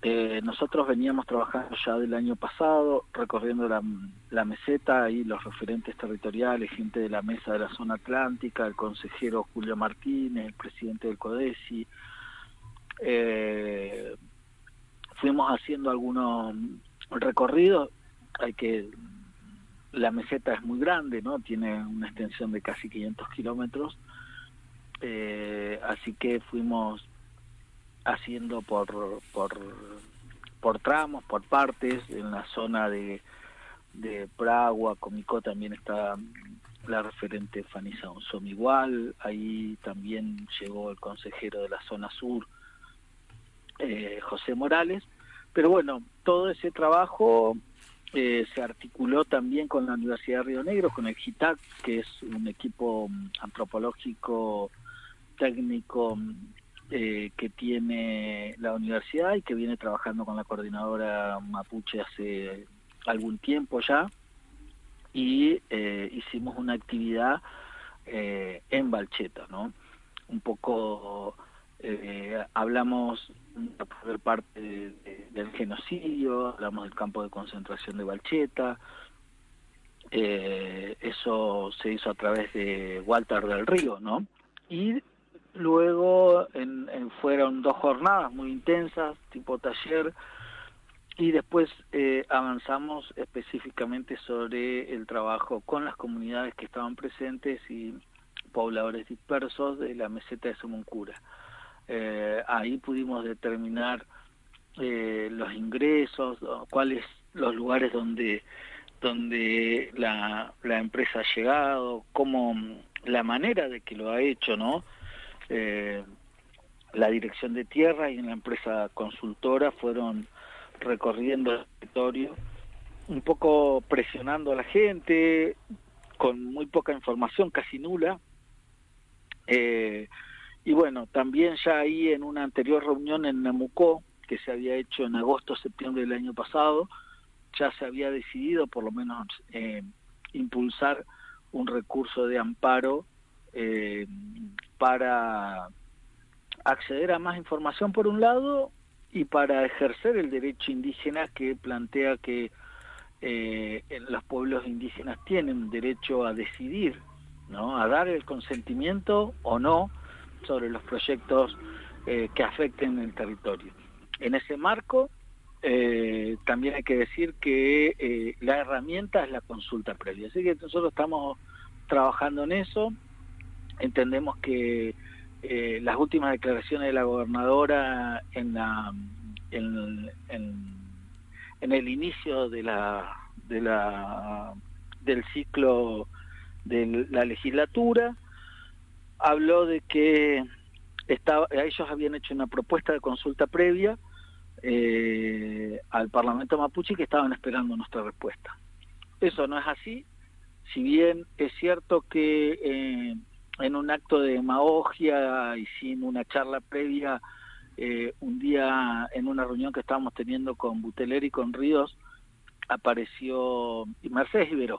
Nosotros veníamos trabajando ya del año pasado, recorriendo la meseta y los referentes territoriales, gente de la mesa de la zona atlántica, el consejero Julio Martínez, el presidente del CODESI. Fuimos haciendo algunos recorridos. La meseta es muy grande, ¿no? Tiene una extensión de casi 500 kilómetros, así que fuimos haciendo por tramos, por partes. En la zona de Pragua, Comicó, también está la referente Fanny Somigual. Ahí también llegó el consejero de la zona sur, José Morales. Pero bueno, todo ese trabajo se articuló también con la Universidad de Río Negro, con el GITAC, que es un equipo antropológico técnico que tiene la universidad y que viene trabajando con la coordinadora mapuche hace algún tiempo ya, y hicimos una actividad en Balcheta, ¿no? Un poco hablamos por parte del genocidio, hablamos del campo de concentración de Balcheta. Eso se hizo a través de Walter del Río, ¿no? Y luego fueron 2 jornadas muy intensas, tipo taller, y después avanzamos específicamente sobre el trabajo con las comunidades que estaban presentes y pobladores dispersos de la meseta de Somoncura. Ahí pudimos determinar los ingresos, cuáles los lugares donde la empresa ha llegado, cómo la manera de que lo ha hecho, ¿no? La dirección de tierra y en la empresa consultora fueron recorriendo el territorio, un poco presionando a la gente, con muy poca información, casi nula. Y bueno, también ya ahí en una anterior reunión en Namucó, que se había hecho en agosto-septiembre del año pasado, ya se había decidido por lo menos impulsar un recurso de amparo para acceder a más información por un lado y para ejercer el derecho indígena que plantea que los pueblos indígenas tienen derecho a decidir, ¿no? A dar el consentimiento o no sobre los proyectos que afecten el territorio. En ese marco, también hay que decir que la herramienta es la consulta previa. Así que nosotros estamos trabajando en eso. Entendemos que las últimas declaraciones de la gobernadora en el inicio del ciclo de la legislatura habló de que ellos habían hecho una propuesta de consulta previa al Parlamento mapuche y que estaban esperando nuestra respuesta. Eso no es así, si bien es cierto que en un acto de demagogia y sin una charla previa, un día en una reunión que estábamos teniendo con Buteler y con Ríos, apareció Mercedes Ibero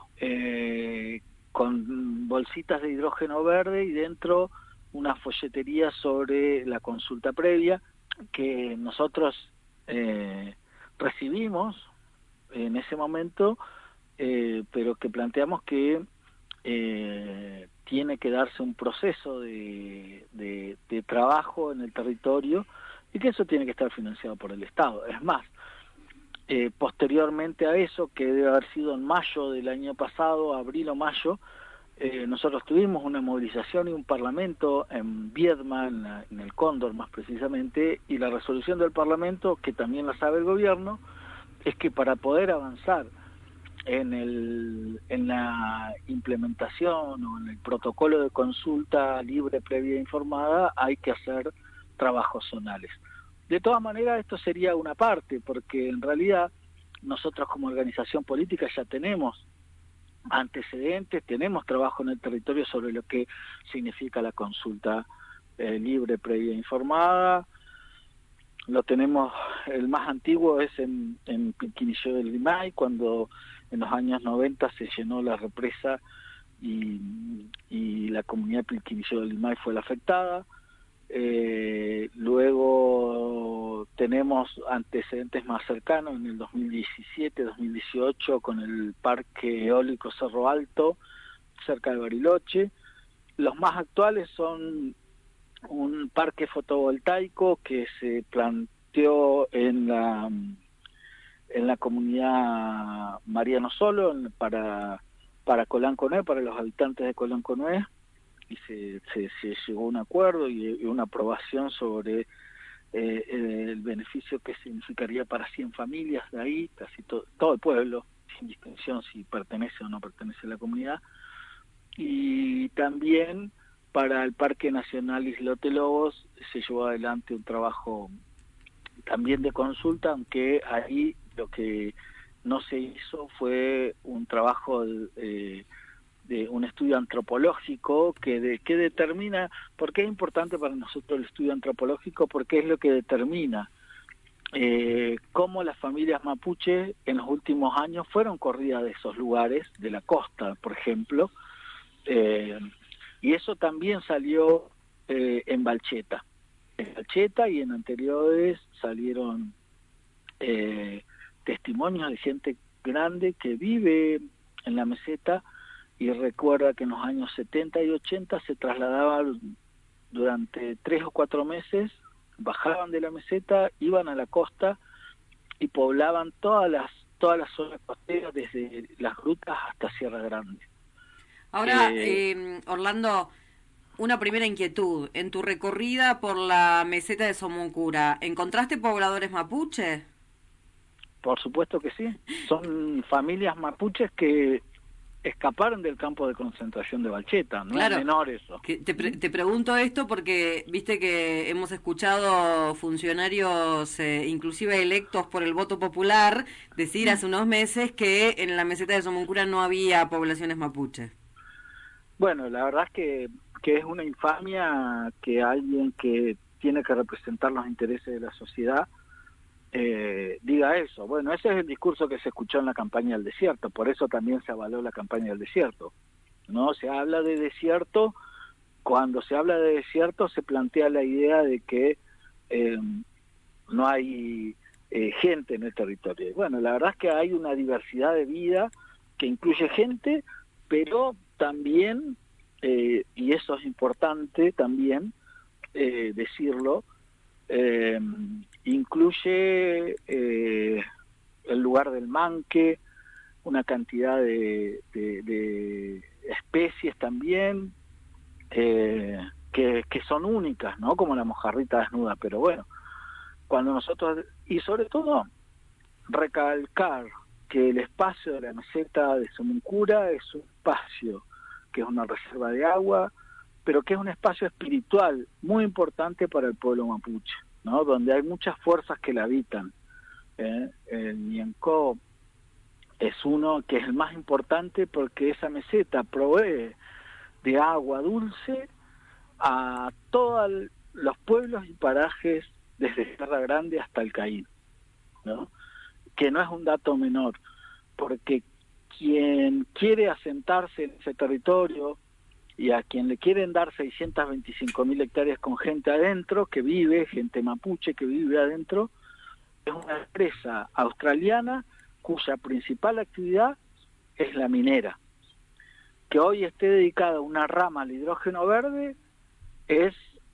con bolsitas de hidrógeno verde y dentro una folletería sobre la consulta previa que nosotros recibimos en ese momento, pero que planteamos que tiene que darse un proceso de trabajo en el territorio y que eso tiene que estar financiado por el Estado. Es más, posteriormente a eso, que debe haber sido en mayo del año pasado, abril o mayo, nosotros tuvimos una movilización y un parlamento en Viedma, en el Cóndor más precisamente, y la resolución del parlamento, que también la sabe el gobierno, es que para poder avanzar en la implementación o en el protocolo de consulta libre, previa e informada, hay que hacer trabajos zonales. De todas maneras, esto sería una parte, porque en realidad nosotros como organización política ya tenemos antecedentes, tenemos trabajo en el territorio sobre lo que significa la consulta libre, previa e informada. Lo tenemos, el más antiguo es en Pilquinilló del Limay, cuando en los años 90 se llenó la represa y la comunidad de Pilquinilló del Limay fue la afectada. Luego tenemos antecedentes más cercanos en el 2017, 2018 con el Parque Eólico Cerro Alto, cerca de Bariloche. Los más actuales son un parque fotovoltaico que se planteó en la comunidad Mariano Solo para Colán Conué, para los habitantes de Colán Conué, y se llegó a un acuerdo y una aprobación sobre el beneficio que significaría para 100 familias de ahí, casi todo el pueblo, sin distinción si pertenece o no pertenece a la comunidad. Y también para el Parque Nacional Islote Lobos se llevó adelante un trabajo también de consulta, aunque ahí lo que no se hizo fue un trabajo de un estudio antropológico que determina, ¿por qué es importante para nosotros el estudio antropológico? Porque es lo que determina cómo las familias mapuche en los últimos años fueron corridas de esos lugares, de la costa, por ejemplo, y eso también salió en Balcheta. En Balcheta y en anteriores salieron testimonios de gente grande que vive en la meseta y recuerda que en los años 70 y 80 se trasladaban durante 3 o 4 meses, bajaban de la meseta, iban a la costa y poblaban todas las zonas costeras desde las grutas hasta Sierra Grande. Ahora, Orlando, una primera inquietud. En tu recorrida por la meseta de Somoncura, ¿encontraste pobladores mapuche? Por supuesto que sí. Son familias mapuches que escaparon del campo de concentración de Balcheta. No Claro, es menor eso. te pregunto esto porque viste que hemos escuchado funcionarios, inclusive electos por el voto popular, decir hace unos meses que en la meseta de Somoncura no había poblaciones mapuches. Bueno, la verdad es que es una infamia que alguien que tiene que representar los intereses de la sociedad diga eso. Bueno, ese es el discurso que se escuchó en la campaña del desierto, por eso también se avaló la campaña del desierto. No se habla de desierto, cuando se habla de desierto se plantea la idea de que no hay gente en el territorio. Bueno, la verdad es que hay una diversidad de vida que incluye gente, pero también, y eso es importante también decirlo, incluye el lugar del manque, una cantidad de especies también que son únicas, ¿no? Como la mojarrita desnuda, pero bueno, cuando nosotros, y sobre todo recalcar que el espacio de la meseta de Somoncura es un espacio que es una reserva de agua, pero que es un espacio espiritual muy importante para el pueblo mapuche, ¿no? Donde hay muchas fuerzas que la habitan. El Ñancó es uno que es el más importante porque esa meseta provee de agua dulce a todos los pueblos y parajes desde Sierra Grande hasta el Caín, ¿no? Que no es un dato menor, porque quien quiere asentarse en ese territorio y a quien le quieren dar 625.000 hectáreas con gente adentro, que vive, gente mapuche que vive adentro, es una empresa australiana cuya principal actividad es la minera. Que hoy esté dedicada a una rama al hidrógeno verde es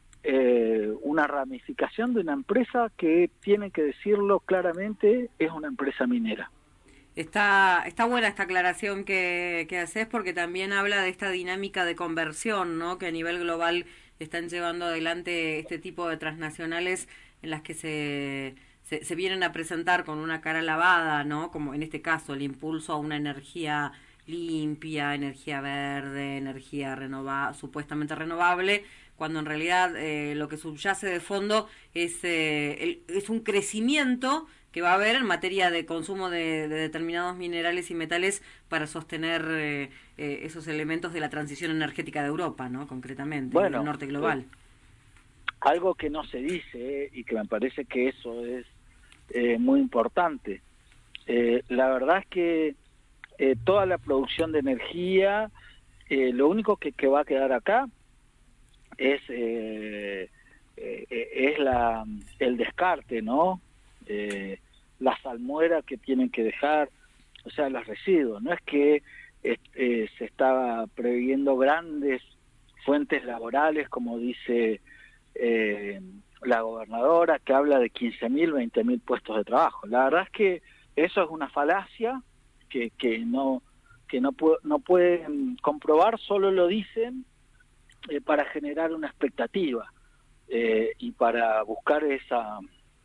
una ramificación de una empresa que, tiene que decirlo claramente, es una empresa minera. Está buena esta aclaración que haces porque también habla de esta dinámica de conversión, ¿no? Que a nivel global están llevando adelante este tipo de transnacionales en las que se vienen a presentar con una cara lavada, ¿no? Como en este caso el impulso a una energía limpia, energía verde, energía supuestamente renovable, cuando en realidad lo que subyace de fondo es un crecimiento que va a haber en materia de consumo de determinados minerales y metales para sostener esos elementos de la transición energética de Europa, ¿no? Concretamente, bueno, del norte global. Algo que no se dice y que me parece que eso es muy importante. La verdad es que toda la producción de energía, lo único que va a quedar acá es es el descarte, ¿no? La salmuera que tienen que dejar, o sea, los residuos. No es que se estaba previendo grandes fuentes laborales, como dice la gobernadora, que habla de 15.000, 20.000 puestos de trabajo. La verdad es que eso es una falacia que no pueden comprobar, solo lo dicen para generar una expectativa y para buscar esa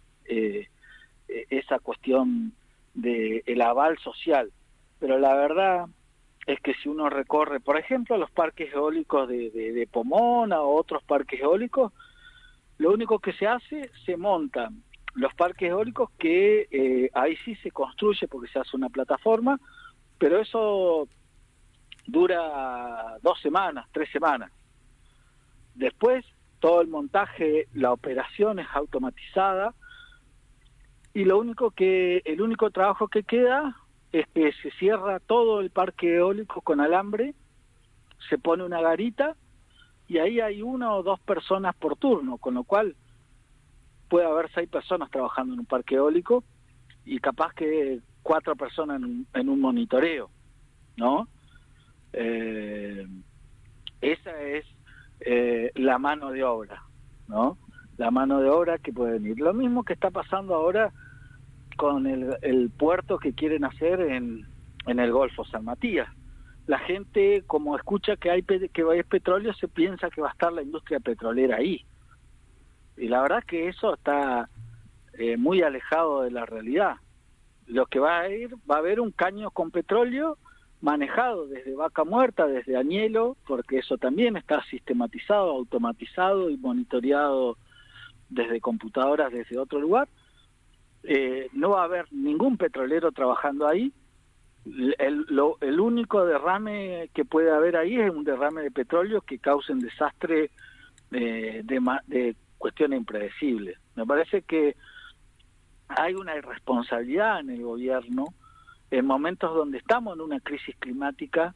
cuestión de el aval social. Pero la verdad es que si uno recorre, por ejemplo, los parques eólicos de Pomona o otros parques eólicos, lo único que se hace, se montan los parques eólicos que ahí sí se construye porque se hace una plataforma, pero eso dura 2 semanas, 3 semanas. Después todo el montaje, la operación es automatizada y el único trabajo que queda es que se cierra todo el parque eólico con alambre, se pone una garita y ahí hay 1 o 2 personas por turno, con lo cual puede haber 6 personas trabajando en un parque eólico y capaz que 4 personas en un monitoreo, ¿no? Esa es la mano de obra, ¿no? La mano de obra que puede venir. Lo mismo que está pasando ahora con el puerto que quieren hacer en el Golfo San Matías. La gente, como escucha que hay petróleo, se piensa que va a estar la industria petrolera ahí. Y la verdad que eso está muy alejado de la realidad. Lo que va a haber un caño con petróleo manejado desde Vaca Muerta, desde Añelo, porque eso también está sistematizado, automatizado y monitoreado desde computadoras desde otro lugar. No va a haber ningún petrolero trabajando ahí. El único derrame que puede haber ahí es un derrame de petróleo que cause un desastre de cuestiones impredecibles. Me parece que hay una irresponsabilidad en el gobierno en momentos donde estamos en una crisis climática,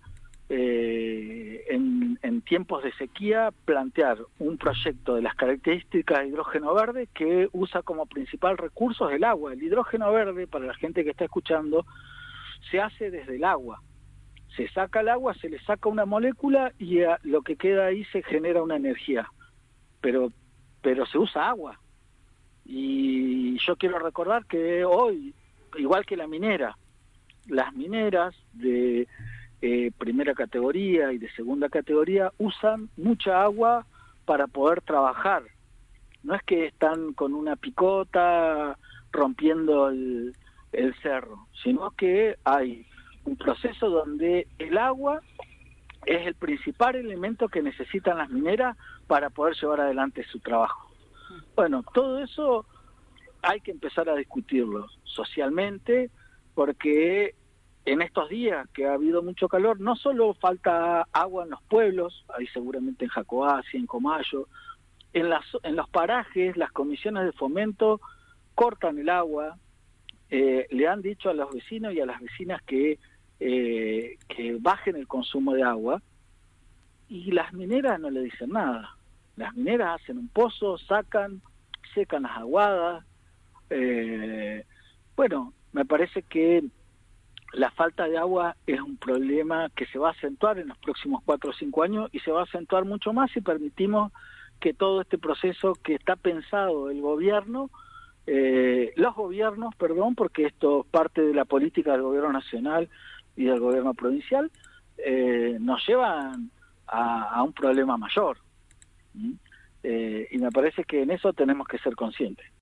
en tiempos de sequía, plantear un proyecto de las características de hidrógeno verde que usa como principal recurso el agua. El hidrógeno verde, para la gente que está escuchando, se hace desde el agua. Se saca el agua, se le saca una molécula y lo que queda ahí se genera una energía. Pero se usa agua. Y yo quiero recordar que hoy, igual que las mineras de primera categoría y de segunda categoría usan mucha agua para poder trabajar. No es que están con una picota rompiendo el cerro, sino que hay un proceso donde el agua es el principal elemento que necesitan las mineras para poder llevar adelante su trabajo. Bueno, todo eso hay que empezar a discutirlo socialmente, porque en estos días que ha habido mucho calor, no solo falta agua en los pueblos, hay seguramente en Jacobaccia, en Comayo, en los parajes, las comisiones de fomento cortan el agua, le han dicho a los vecinos y a las vecinas que bajen el consumo de agua, y las mineras no le dicen nada. Las mineras hacen un pozo, secan las aguadas. Bueno, me parece que la falta de agua es un problema que se va a acentuar en los próximos 4 o 5 años y se va a acentuar mucho más si permitimos que todo este proceso que está pensado el gobierno, los gobiernos, porque esto es parte de la política del gobierno nacional y del gobierno provincial, nos llevan a un problema mayor. Y me parece que en eso tenemos que ser conscientes.